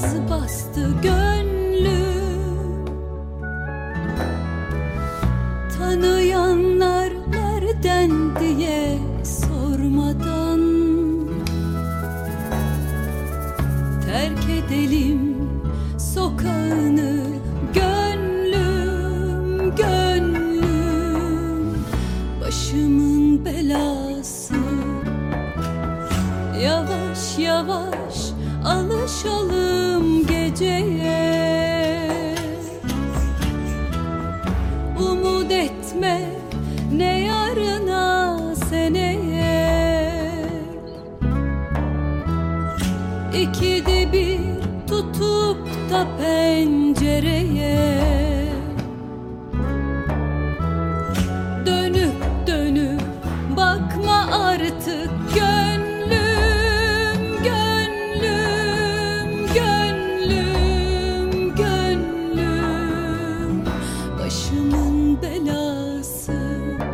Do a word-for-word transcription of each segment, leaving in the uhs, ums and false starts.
yaz bastı gönlüm. Tanıyanlar nereden diye sormadan terk edelim sokağını, gönlüm, gönlüm, başımın belası. Yavaş yavaş alışalım geceye. Umut etme ne yarına, seneye. İkide bir tutup da pencereye, dönüp dönüp bakma artık gönlüm, gönlüm, gönlüm, gönlüm, başımın belası.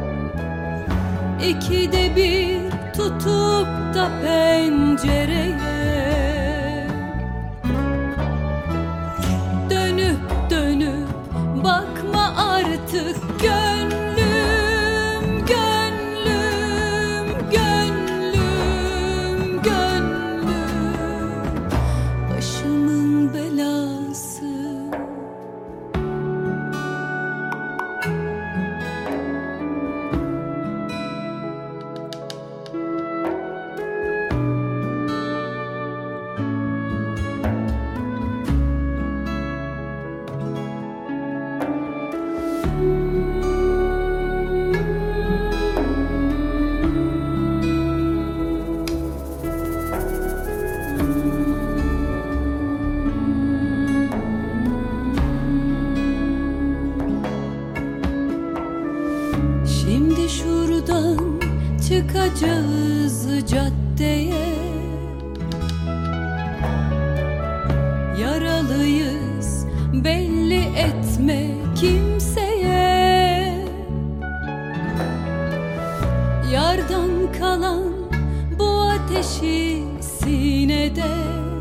İkide bir tutup da pencereye, bakma artık gönlüm, gönlüm, gönlüm, gönlüm, başımın belası. Şimdi şuradan çıkacağız caddeye. Yaralıyız, belli etme kimseye. Yardan kalan bu ateşi sinede,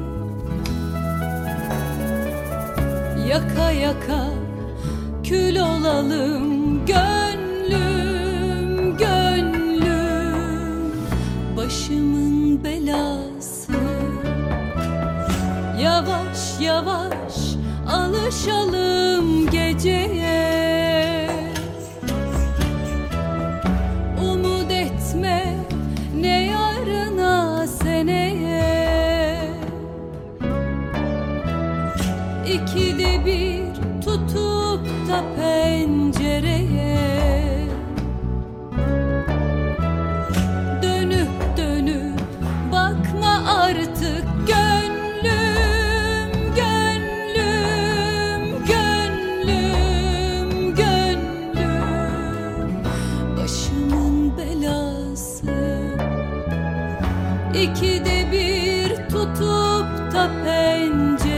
yaka yaka kül olalım gönlüm, gönlüm, başımın belası. Yavaş yavaş alışalım geceye. Umut etme ne yarına, seneye. İkide bir tutup da pencereye, dönüp dönüp bakma artık gönlüm, gönlüm, gönlüm, gönlüm, başımın belası. İkide bir tutup da pencere